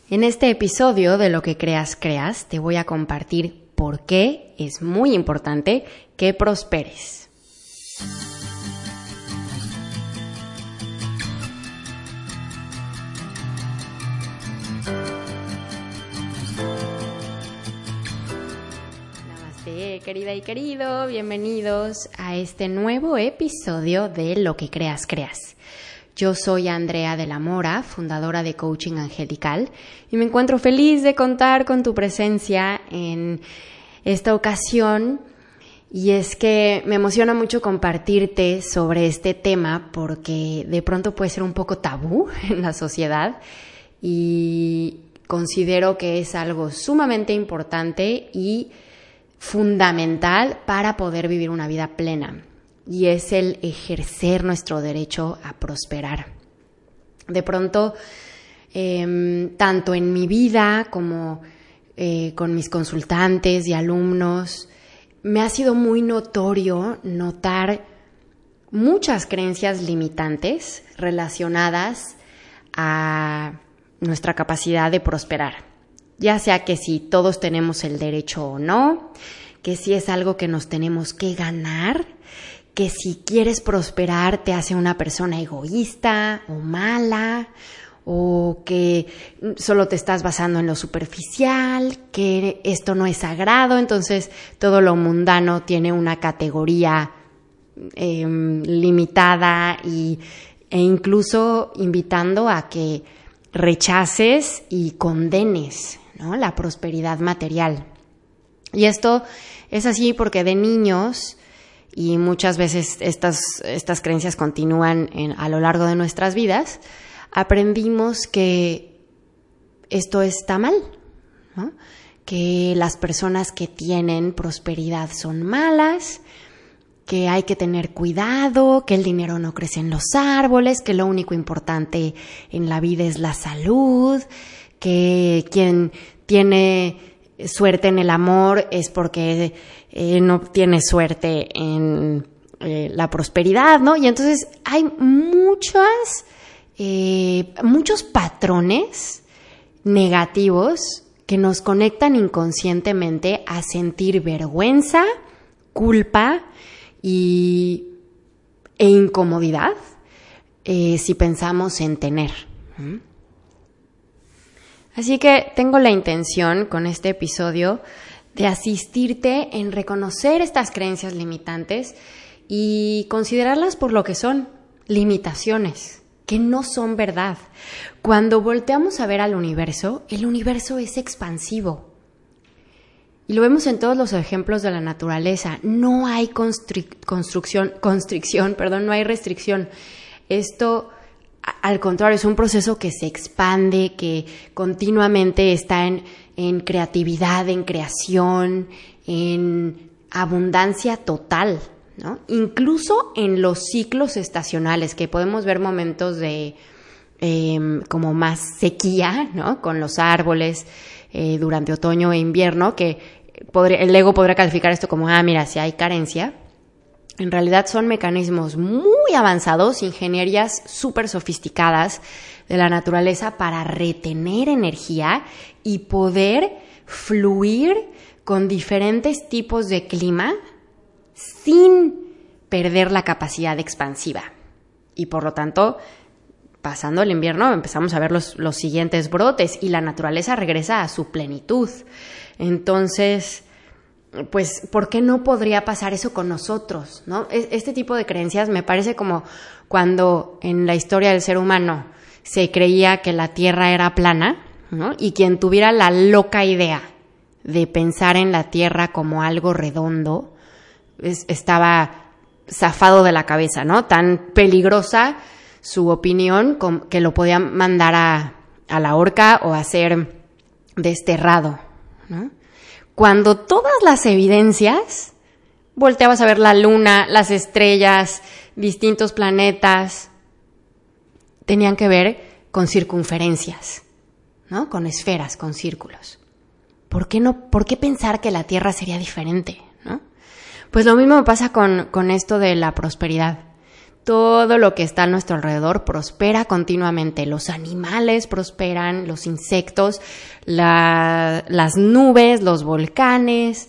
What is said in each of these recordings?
En este episodio de Lo que creas, creas, te voy a compartir por qué es muy importante que prosperes. Namaste, querida y querido, bienvenidos a este nuevo episodio de Lo que creas, creas. Yo soy Andrea de la Mora, fundadora de Coaching Angelical, y me encuentro feliz de contar con tu presencia en esta ocasión. Y es que me emociona mucho compartirte sobre este tema porque de pronto puede ser un poco tabú en la sociedad y considero que es algo sumamente importante y fundamental para poder vivir una vida plena. Y es el ejercer nuestro derecho a prosperar. De pronto, tanto en mi vida como con mis consultantes y alumnos, me ha sido muy notorio notar muchas creencias limitantes relacionadas a nuestra capacidad de prosperar. Ya sea que si todos tenemos el derecho o no, que si es algo que nos tenemos que ganar, que si quieres prosperar te hace una persona egoísta o mala, o que solo te estás basando en lo superficial, que esto no es sagrado, entonces todo lo mundano tiene una categoría limitada e incluso invitando a que rechaces y condenes, ¿no?, la prosperidad material. Y esto es así porque de niños, y muchas veces estas creencias continúan a lo largo de nuestras vidas, aprendimos que esto está mal, ¿no? Que las personas que tienen prosperidad son malas, que hay que tener cuidado, que el dinero no crece en los árboles, que lo único importante en la vida es la salud, que quien tiene suerte en el amor es porque no tiene suerte en la prosperidad, ¿no? Y entonces hay muchos patrones negativos que nos conectan inconscientemente a sentir vergüenza, culpa e incomodidad si pensamos en tener. Así que tengo la intención con este episodio de asistirte en reconocer estas creencias limitantes y considerarlas por lo que son, limitaciones, que no son verdad. Cuando volteamos a ver al universo, el universo es expansivo. Y lo vemos en todos los ejemplos de la naturaleza. No hay no hay restricción. Esto, al contrario, es un proceso que se expande, que continuamente está en creatividad, en creación, en abundancia total, ¿no? Incluso en los ciclos estacionales, que podemos ver momentos de como más sequía, ¿no?, con los árboles durante otoño e invierno, que el ego podría calificar esto como, mira, si hay carencia. En realidad son mecanismos muy avanzados, ingenierías súper sofisticadas de la naturaleza para retener energía y poder fluir con diferentes tipos de clima sin perder la capacidad expansiva. Y por lo tanto, pasando el invierno, empezamos a ver los siguientes brotes y la naturaleza regresa a su plenitud. Entonces, pues, ¿por qué no podría pasar eso con nosotros, ¿no? Este tipo de creencias me parece como cuando en la historia del ser humano se creía que la Tierra era plana, ¿no? Y quien tuviera la loca idea de pensar en la Tierra como algo redondo, estaba zafado de la cabeza, ¿no? Tan peligrosa su opinión que lo podía mandar a la horca o a ser desterrado, ¿no? Cuando todas las evidencias, volteabas a ver la luna, las estrellas, distintos planetas, tenían que ver con circunferencias, ¿no? Con esferas, con círculos. ¿Por qué pensar que la Tierra sería diferente, ¿no? Pues lo mismo me pasa con esto de la prosperidad. todo lo que está a nuestro alrededor prospera continuamente. Los animales prosperan, los insectos, las nubes, los volcanes,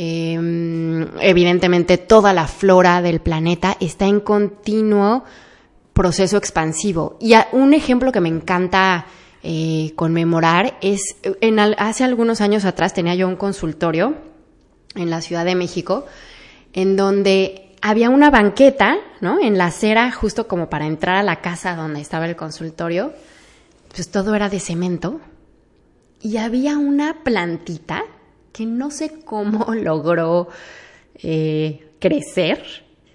evidentemente toda la flora del planeta está en continuo proceso expansivo. Y un ejemplo que me encanta conmemorar es, hace algunos años atrás tenía yo un consultorio en la Ciudad de México, en donde había una banqueta, ¿no?, en la acera, justo como para entrar a la casa donde estaba el consultorio. Pues todo era de cemento. Y había una plantita que no sé cómo logró crecer.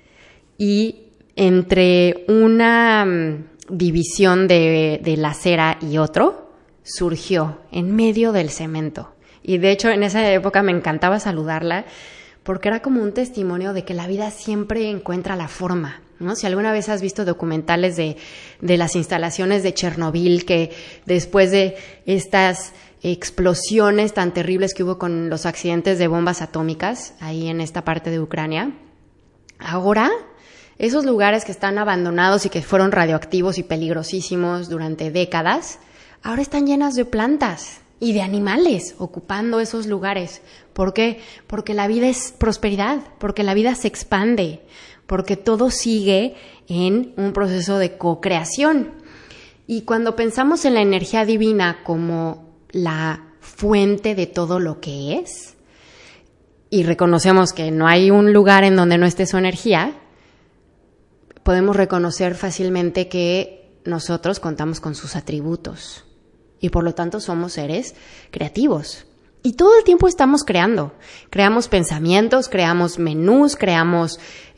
Y entre una división de la acera y otro, surgió en medio del cemento. Y de hecho, en esa época me encantaba saludarla, porque era como un testimonio de que la vida siempre encuentra la forma, ¿no? Si alguna vez has visto documentales de las instalaciones de Chernobyl, que después de estas explosiones tan terribles que hubo con los accidentes de bombas atómicas ahí en esta parte de Ucrania, ahora esos lugares que están abandonados y que fueron radioactivos y peligrosísimos durante décadas, ahora están llenas de plantas y de animales ocupando esos lugares. ¿Por qué? Porque la vida es prosperidad, porque la vida se expande, porque todo sigue en un proceso de co-creación. Y cuando pensamos en la energía divina como la fuente de todo lo que es, y reconocemos que no hay un lugar en donde no esté su energía, podemos reconocer fácilmente que nosotros contamos con sus atributos. Y por lo tanto somos seres creativos. Y todo el tiempo estamos creando. Creamos pensamientos, creamos menús, creamos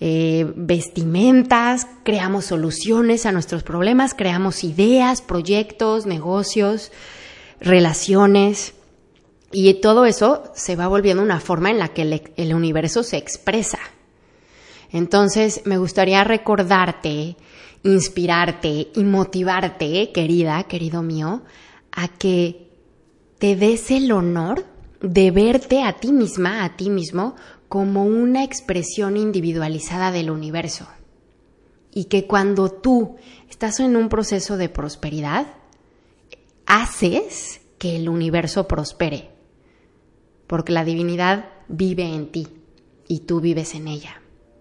vestimentas, creamos soluciones a nuestros problemas, creamos ideas, proyectos, negocios, relaciones. Y todo eso se va volviendo una forma en la que el universo se expresa. Entonces, me gustaría recordarte, inspirarte y motivarte, querido mío, a que te des el honor de verte a ti misma, a ti mismo, como una expresión individualizada del universo. Y que cuando tú estás en un proceso de prosperidad, haces que el universo prospere. Porque la divinidad vive en ti y tú vives en ella.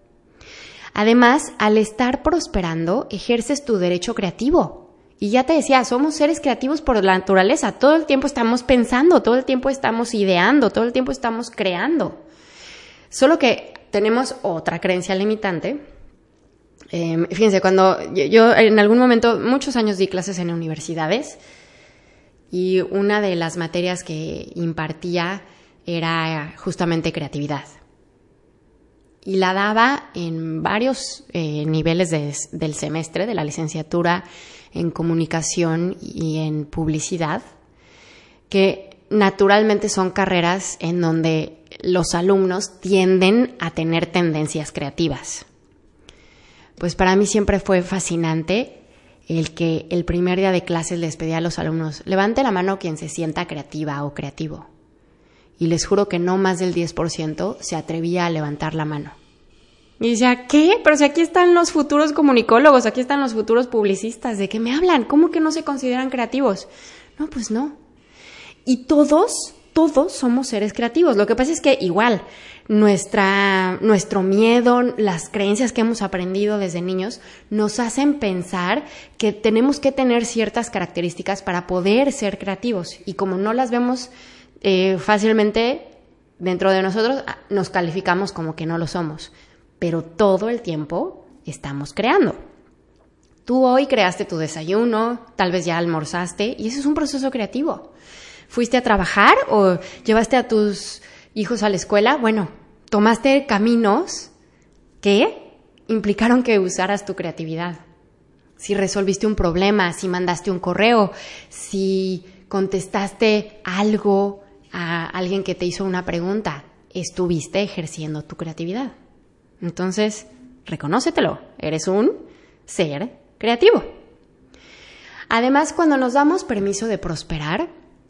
Además, al estar prosperando, ejerces tu derecho creativo. Y ya te decía, somos seres creativos por la naturaleza. Todo el tiempo estamos pensando, todo el tiempo estamos ideando, todo el tiempo estamos creando. Solo que tenemos otra creencia limitante. Fíjense, cuando yo en algún momento, muchos años di clases en universidades, y una de las materias que impartía era justamente creatividad. Y la daba en varios niveles del semestre, de la licenciatura en comunicación y en publicidad, que naturalmente son carreras en donde los alumnos tienden a tener tendencias creativas. Pues para mí siempre fue fascinante el que el primer día de clases les pedía a los alumnos: levante la mano quien se sienta creativa o creativo. Y les juro que no más del 10% se atrevía a levantar la mano. Y decía, ¿qué? Pero si aquí están los futuros comunicólogos, aquí están los futuros publicistas, ¿de qué me hablan? ¿Cómo que no se consideran creativos? No, pues no. Y todos somos seres creativos. Lo que pasa es que igual, nuestro miedo, las creencias que hemos aprendido desde niños, nos hacen pensar que tenemos que tener ciertas características para poder ser creativos. Y como no las vemos fácilmente dentro de nosotros, nos calificamos como que no lo somos. Pero todo el tiempo estamos creando. Tú hoy creaste tu desayuno, tal vez ya almorzaste, y eso es un proceso creativo. ¿Fuiste a trabajar o llevaste a tus hijos a la escuela? Bueno, tomaste caminos que implicaron que usaras tu creatividad. Si resolviste un problema, si mandaste un correo, si contestaste algo a alguien que te hizo una pregunta, estuviste ejerciendo tu creatividad. Entonces, reconócetelo, eres un ser creativo. Además, cuando nos damos permiso de prosperar,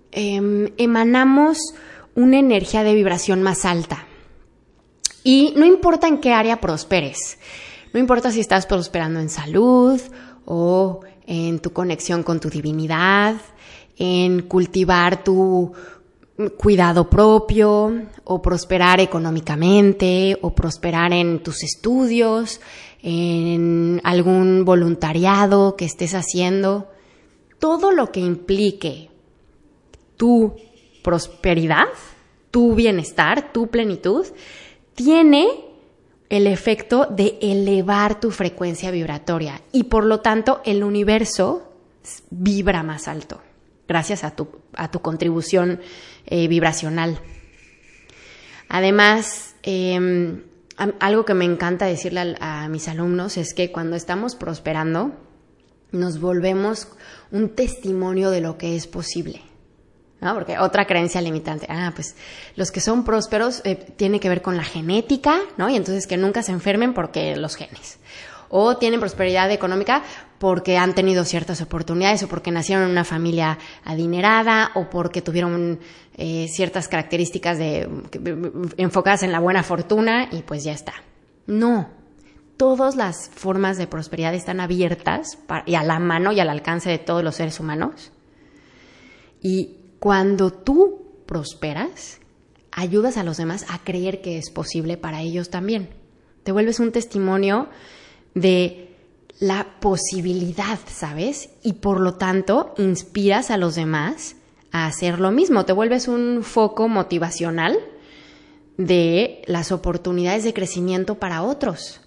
emanamos una energía de vibración más alta. Y no importa en qué área prosperes, No importa si estás prosperando en salud o en tu conexión con tu divinidad, en cultivar tu cuidado propio, o prosperar económicamente, o prosperar en tus estudios, en algún voluntariado que estés haciendo. Todo lo que implique tu prosperidad, tu bienestar, tu plenitud, tiene el efecto de elevar tu frecuencia vibratoria y por lo tanto el universo vibra más alto gracias a tu contribución vibracional. Además, algo que me encanta decirle a mis alumnos es que cuando estamos prosperando nos volvemos un testimonio de lo que es posible, ¿no? Porque otra creencia limitante, pues los que son prósperos tiene que ver con la genética, ¿no? Y entonces que nunca se enfermen porque los genes. O tienen prosperidad económica porque han tenido ciertas oportunidades o porque nacieron en una familia adinerada o porque tuvieron ciertas características enfocadas en la buena fortuna y pues ya está. No, todas las formas de prosperidad están abiertas y a la mano y al alcance de todos los seres humanos. Y cuando tú prosperas, ayudas a los demás a creer que es posible para ellos también. Te vuelves un testimonio de la posibilidad, ¿sabes? Y por lo tanto, inspiras a los demás a hacer lo mismo. Te vuelves un foco motivacional de las oportunidades de crecimiento para otros.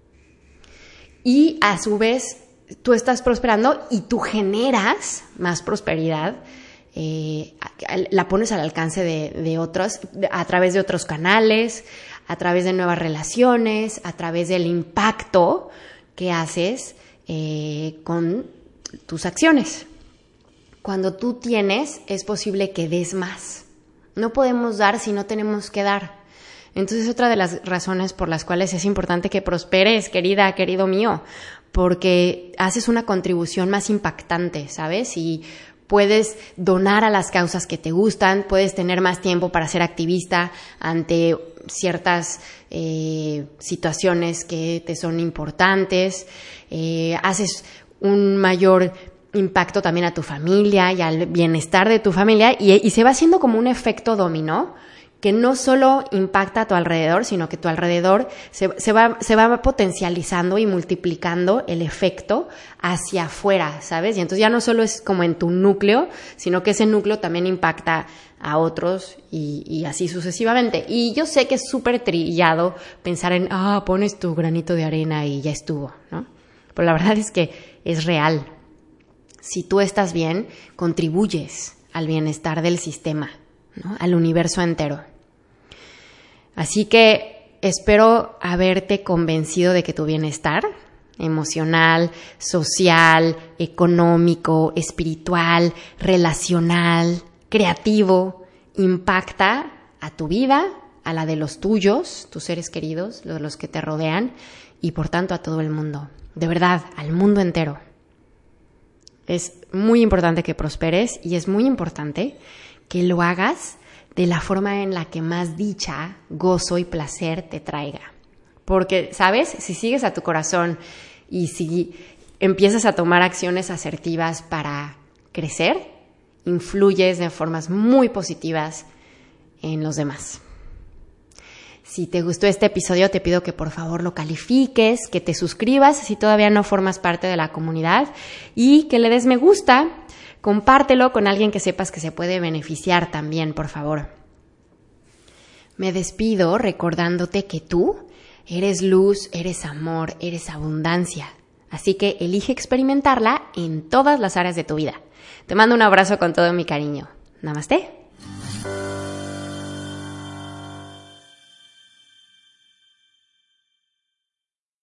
Y a su vez, tú estás prosperando y tú generas más prosperidad, la pones al alcance de otros, a través de otros canales, a través de nuevas relaciones, a través del impacto que haces con tus acciones. Cuando tú tienes, es posible que des más. No podemos dar si no tenemos que dar. Entonces, otra de las razones por las cuales es importante que prosperes, querida, querido mío, porque haces una contribución más impactante, ¿sabes? Y puedes donar a las causas que te gustan, puedes tener más tiempo para ser activista ante ciertas situaciones que te son importantes, haces un mayor impacto también a tu familia y al bienestar de tu familia y se va haciendo como un efecto dominó que no solo impacta a tu alrededor, sino que tu alrededor se va potencializando y multiplicando el efecto hacia afuera, ¿sabes? Y entonces ya no solo es como en tu núcleo, sino que ese núcleo también impacta a otros y así sucesivamente. Y yo sé que es súper trillado pensar en, pones tu granito de arena y ya estuvo, ¿no? Pero la verdad es que es real. Si tú estás bien, contribuyes al bienestar del sistema, ¿no? Al universo entero. Así que espero haberte convencido de que tu bienestar emocional, social, económico, espiritual, relacional, creativo, impacta a tu vida, a la de los tuyos, tus seres queridos, los que te rodean y por tanto a todo el mundo. De verdad, al mundo entero. Es muy importante que prosperes y es muy importante que lo hagas de la forma en la que más dicha, gozo y placer te traiga. Porque, ¿sabes? Si sigues a tu corazón y si empiezas a tomar acciones asertivas para crecer, influyes de formas muy positivas en los demás. Si te gustó este episodio, te pido que por favor lo califiques, que te suscribas si todavía no formas parte de la comunidad y que le des me gusta. Compártelo con alguien que sepas que se puede beneficiar también, por favor. Me despido recordándote que tú eres luz, eres amor, eres abundancia. Así que elige experimentarla en todas las áreas de tu vida. Te mando un abrazo con todo mi cariño. Namaste.